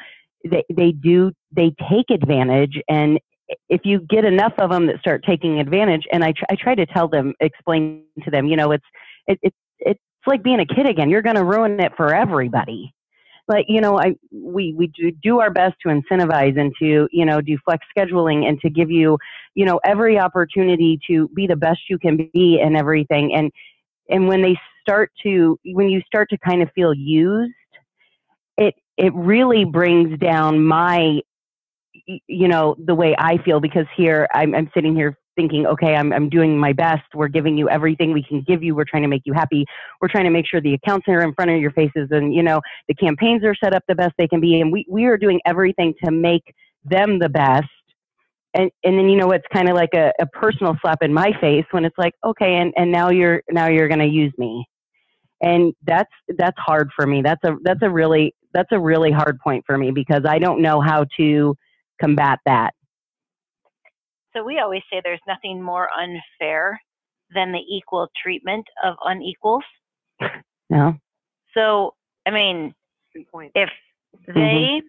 they take advantage, and if you get enough of them that start taking advantage, and I try to explain to them, it's like being a kid again. You're going to ruin it for everybody. But, we do our best to incentivize and to, do flex scheduling and to give you, every opportunity to be the best you can be and everything. And when you start to kind of feel used, it really brings down my, the way I feel, because here I'm sitting here thinking, okay, I'm doing my best. We're giving you everything we can give you. We're trying to make you happy. We're trying to make sure the accounts are in front of your faces, and, the campaigns are set up the best they can be. And we are doing everything to make them the best. And then, it's kind of like a personal slap in my face when it's like, okay, and now you're going to use me. And that's hard for me. That's a really hard point for me, because I don't know how to combat that. So we always say there's nothing more unfair than the equal treatment of unequals. No. So, I mean, if they,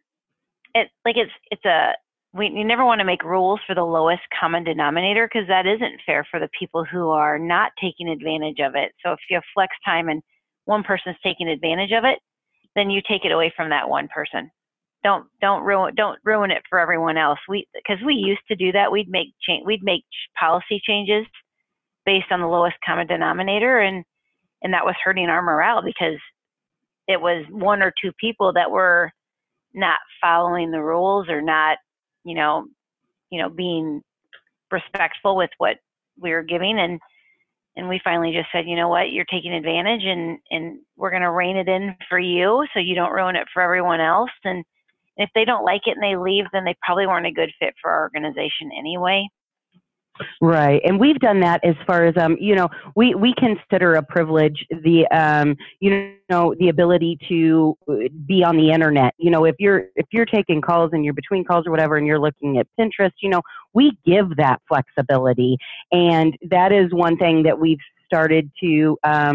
you never want to make rules for the lowest common denominator, because that isn't fair for the people who are not taking advantage of it. So if you have flex time and one person's taking advantage of it, then you take it away from that one person. Don't ruin it for everyone else. Because we used to do that. We'd make policy changes based on the lowest common denominator, and that was hurting our morale, because it was 1 or 2 people that were not following the rules or not, being respectful with what we were giving, and we finally just said, you know what, you're taking advantage, and we're going to rein it in for you so you don't ruin it for everyone else. And if they don't like it and they leave, then they probably weren't a good fit for our organization anyway. Right. And we've done that as far as, we consider a privilege the ability to be on the internet. If you're taking calls and you're between calls or whatever, and you're looking at Pinterest, we give that flexibility. And that is one thing that we've started to,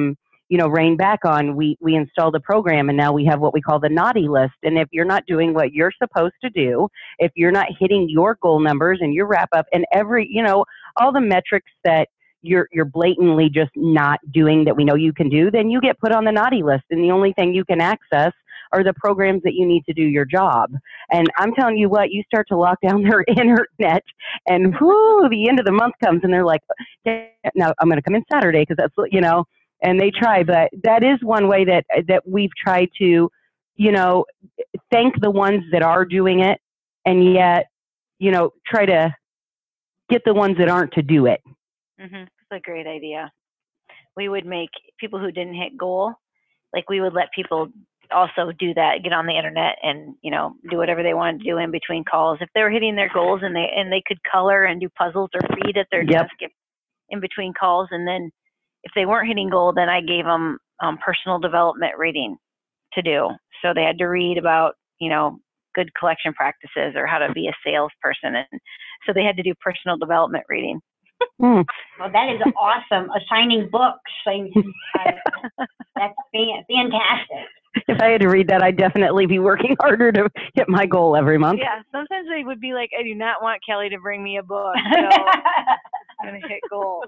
rein back on. We installed a program, and now we have what we call the naughty list. And if you're not doing what you're supposed to do, if you're not hitting your goal numbers and your wrap up and all the metrics that you're blatantly just not doing that we know you can do, then you get put on the naughty list. And the only thing you can access are the programs that you need to do your job. And I'm telling you what, you start to lock down their internet, and the end of the month comes, and they're like, yeah, now I'm going to come in Saturday because that's, and they try. But that is one way that we've tried to, thank the ones that are doing it, and yet, try to get the ones that aren't to do it. Mm-hmm. That's a great idea. We would make people who didn't hit goal, like we would let people also do that, get on the internet and, do whatever they wanted to do in between calls. If they were hitting their goals and they could color and do puzzles or read at their desk in between calls. And then if they weren't hitting goal, then I gave them personal development reading to do. So they had to read about, good collection practices or how to be a salesperson. And so they had to do personal development reading. Well, that is awesome. Assigning books. That's fantastic. If I had to read that, I'd definitely be working harder to hit my goal every month. Yeah, sometimes they would be like, I do not want Kelly to bring me a book, so I'm going to hit goal.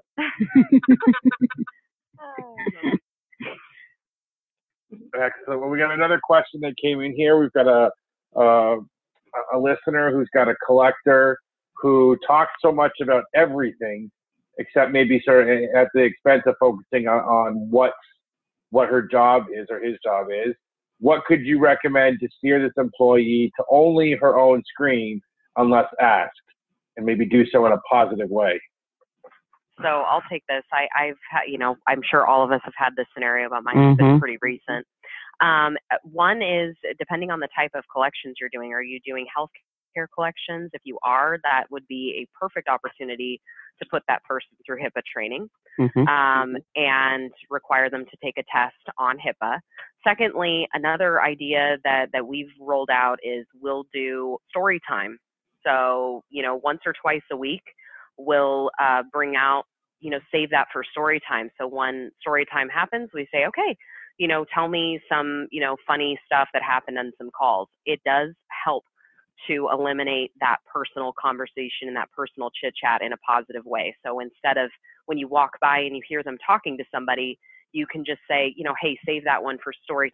Excellent. Well, we got another question that came in here. We've got a listener who's got a collector who talks so much about everything, except maybe sort of at the expense of focusing on what her job is or his job is. What could you recommend to steer this employee to only her own screen unless asked, and maybe do so in a positive way? So I'll take this. I've had, I'm sure all of us have had this scenario, but mine's been pretty recent. One is, depending on the type of collections you're doing, are you doing healthcare collections? If you are, that would be a perfect opportunity to put that person through HIPAA training and require them to take a test on HIPAA. Secondly, another idea that we've rolled out is we'll do story time. So, once or twice a week, we'll bring out, save that for story time. So when story time happens, we say, okay, tell me some, funny stuff that happened on some calls. It does help to eliminate that personal conversation and that personal chit chat in a positive way. So instead of when you walk by and you hear them talking to somebody, you can just say, hey, save that one for story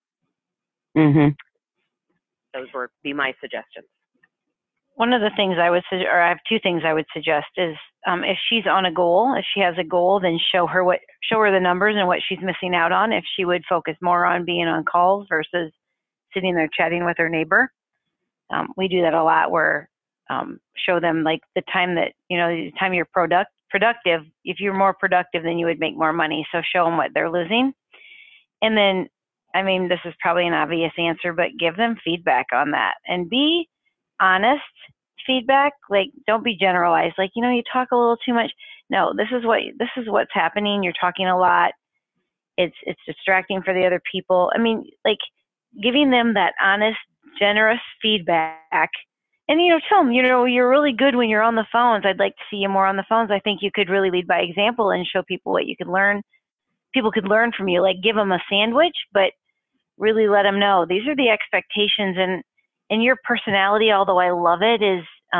time. Those would be my suggestions. One of the things I would suggest, or I have two things I would suggest, is if she's on a goal, if she has a goal, then show her the numbers and what she's missing out on. If she would focus more on being on calls versus sitting there chatting with her neighbor. We do that a lot, where show them like the time that, the time you're productive. If you're more productive, then you would make more money. So show them what they're losing. And then, this is probably an obvious answer, but give them feedback on that and be honest feedback. Like, don't be generalized. Like, you talk a little too much. No, this is what's happening. You're talking a lot. It's distracting for the other people. Like giving them that honest, generous feedback, and tell them, you're really good when you're on the phones. I'd like to see you more on the phones. I think you could really lead by example and show people what you could learn. People could learn from you. Like, give them a sandwich, but really let them know these are the expectations, and your personality, although I love it, is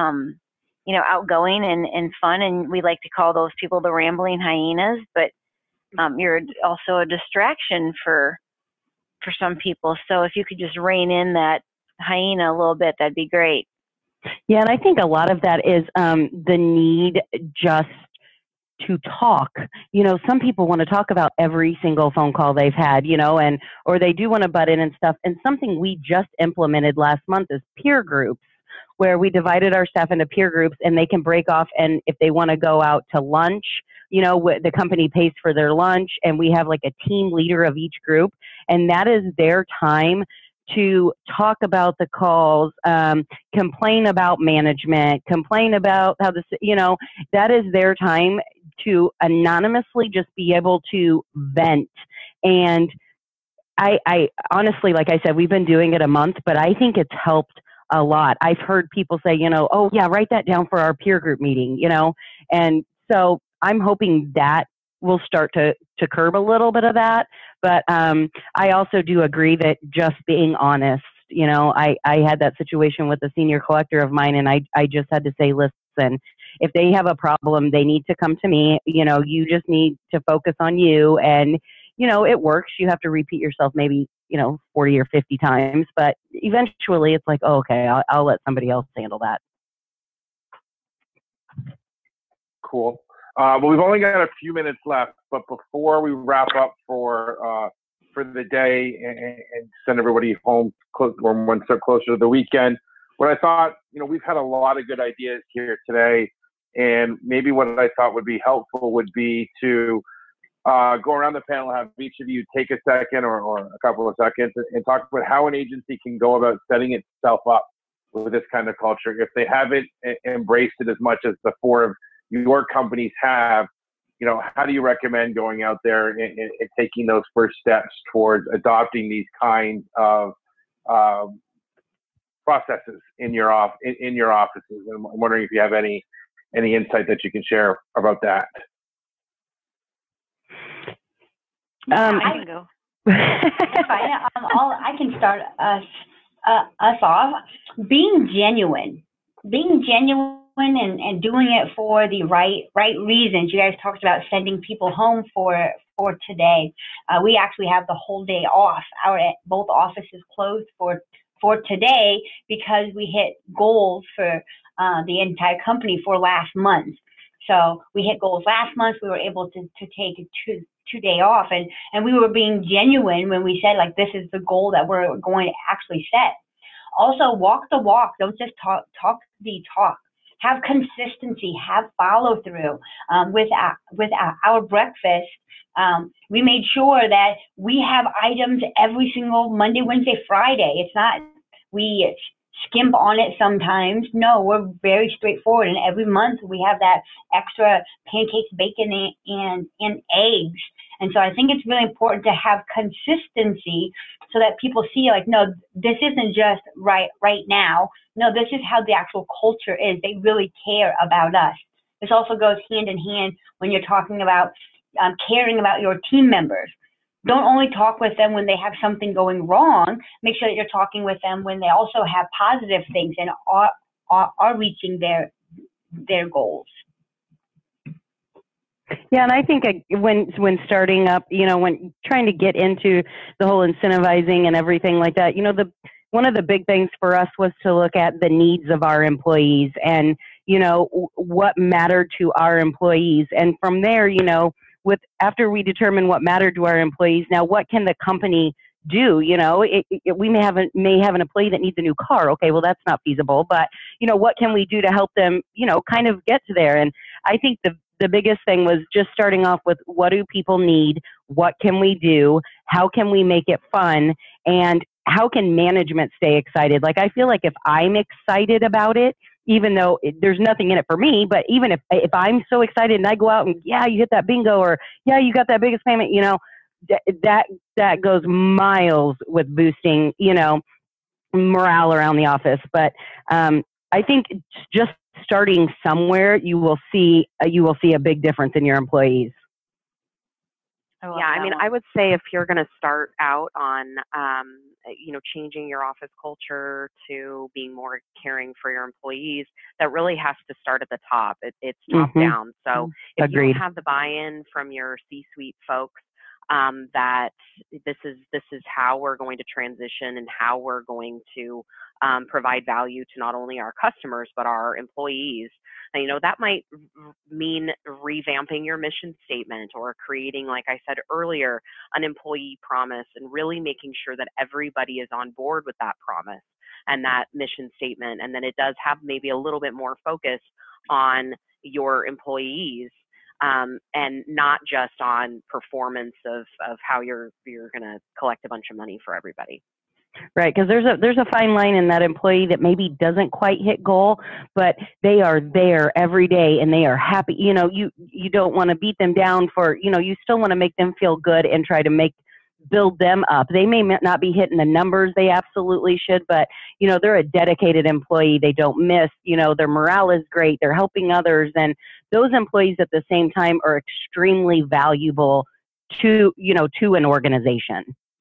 outgoing and fun, and we like to call those people the rambling hyenas, but you're also a distraction for some people. So if you could just rein in that hyena a little bit, that'd be great. Yeah, and I think a lot of that is the need just to talk. Some people want to talk about every single phone call they've had, or they do want to butt in and stuff. And something we just implemented last month is peer groups, where we divided our staff into peer groups, and they can break off. And if they want to go out to lunch, the company pays for their lunch, and we have like a team leader of each group, and that is their time to talk about the calls, complain about management, complain about how that is their time to anonymously just be able to vent. And I honestly, like I said, we've been doing it a month, but I think it's helped a lot. I've heard people say, oh yeah, write that down for our peer group meeting, and so I'm hoping that will start to curb a little bit of that. But I also do agree that just being honest, you know, I had that situation with a senior collector of mine, and I just had to say, listen, if they have a problem, they need to come to me. You know, you just need to focus on you. And, you know, it works. You have to repeat yourself maybe, you know, 40 or 50 times, but eventually it's like, oh, okay, I'll let somebody else handle that. Cool. Well, we've only got a few minutes left, but before we wrap up for the day and send everybody home or one step closer to the weekend, what I thought, you know, we've had a lot of good ideas here today, and maybe what I thought would be helpful would be to go around the panel, have each of you take a second or a couple of seconds and talk about how an agency can go about setting itself up with this kind of culture. If they haven't embraced it as much as the four of your companies have, you know, how do you recommend going out there and taking those first steps towards adopting these kinds of processes in your offices? And I'm wondering if you have any insight that you can share about that. I can go. That's fine. I can start us off. Being genuine and doing it for the right reasons. You guys talked about sending people home for today. We actually have the whole day off. Both offices closed for today because we hit goals for the entire company for last month. So we hit goals last month. We were able to take a two-day off, and we were being genuine when we said, like, this is the goal that we're going to actually set. Also, walk the walk. Don't just talk the talk. Have consistency. Have follow through. With our breakfast, we made sure that we have items every single Monday, Wednesday, Friday. It's not we skimp on it sometimes. No, we're very straightforward. And every month we have that extra pancakes, bacon, and eggs. And so I think it's really important to have consistency so that people see, like, no, this isn't just right now. No, this is how the actual culture is. They really care about us. This also goes hand in hand when you're talking about caring about your team members. Don't only talk with them when they have something going wrong. Make sure that you're talking with them when they also have positive things and are reaching their goals. Yeah, and I think when starting up, you know, when trying to get into the whole incentivizing and everything like that, you know, one of the big things for us was to look at the needs of our employees and, you know, what mattered to our employees. And from there, you know, after we determine what mattered to our employees, now what can the company do? You know, we may have an employee that needs a new car. Okay, well, that's not feasible, but, you know, what can we do to help them, you know, kind of get to there? And I think the biggest thing was just starting off with, what do people need? What can we do? How can we make it fun? And how can management stay excited? Like, I feel like if I'm excited about it, even though there's nothing in it for me, but even if I'm so excited and I go out and, yeah, you hit that bingo, or yeah, you got that biggest payment, you know, that goes miles with boosting, you know, morale around the office. But I think just starting somewhere, you will see a big difference in your employees. Yeah, I mean, I would say if you're going to start out on, you know, changing your office culture to being more caring for your employees, that really has to start at the top. It's top down. So if you don't have the buy-in from your C-suite folks, that this is how we're going to transition and how we're going to provide value to not only our customers but our employees. And, you know, that might mean revamping your mission statement or creating, like I said earlier, an employee promise, and really making sure that everybody is on board with that promise and that mission statement. And then it does have maybe a little bit more focus on your employees, and not just on performance of how you're going to collect a bunch of money for everybody. Right, because there's a fine line in that employee that maybe doesn't quite hit goal, but they are there every day and they are happy. You know, you don't want to beat them down for, you know, you still want to make them feel good and try to make build them up. They may not be hitting the numbers they absolutely should, but, you know, they're a dedicated employee. They don't miss, you know, their morale is great. They're helping others. And those employees at the same time are extremely valuable to, you know, to an organization.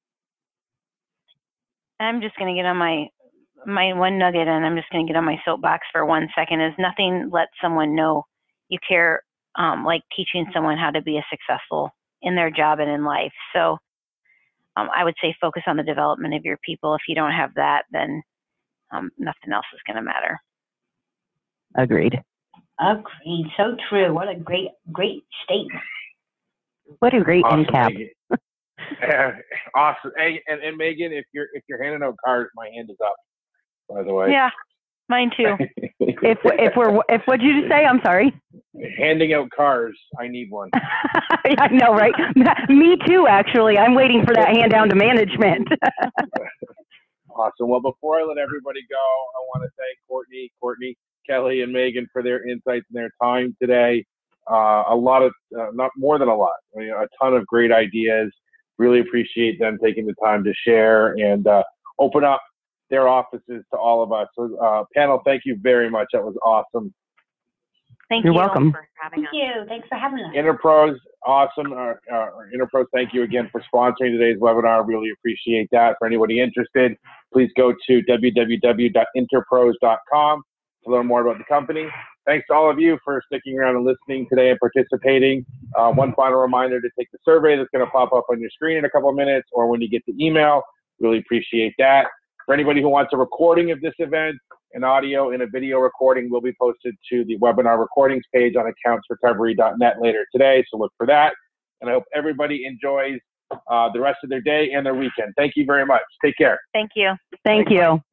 I'm just going to get on my one nugget, and I'm just going to get on my soapbox for 1 second, is nothing lets someone know you care like teaching someone how to be successful in their job and in life. So I would say focus on the development of your people. If you don't have that, then nothing else is going to matter. Agreed. Agreed. So true. What a great statement. What a great Awesome, end cap. Awesome. Hey, and Megan, if you're handing out cards, my hand is up, by the way. Yeah, mine too. If what'd you say? I'm sorry. Handing out cars, I need one. I know, right? Me too, actually. I'm waiting for that hand down to management. Awesome. Well, before I let everybody go, I want to thank Courtney, Kelly, and Megan for their insights and their time today. A lot of, not more than a lot, I mean, a ton of great ideas. Really appreciate them taking the time to share and open up their offices to all of us. So, panel, thank you very much. That was awesome. You're welcome. For having us. Thank you. Thanks for having us. Interpros, awesome. Interpros, thank you again for sponsoring today's webinar. Really appreciate that. For anybody interested, please go to www.interpros.com to learn more about the company. Thanks to all of you for sticking around and listening today and participating. One final reminder to take the survey that's going to pop up on your screen in a couple of minutes or when you get the email. Really appreciate that. For anybody who wants a recording of this event, an audio and a video recording will be posted to the webinar recordings page on accountsrecovery.net later today, so look for that. And I hope everybody enjoys the rest of their day and their weekend. Thank you very much. Take care. Thank you. Thank you.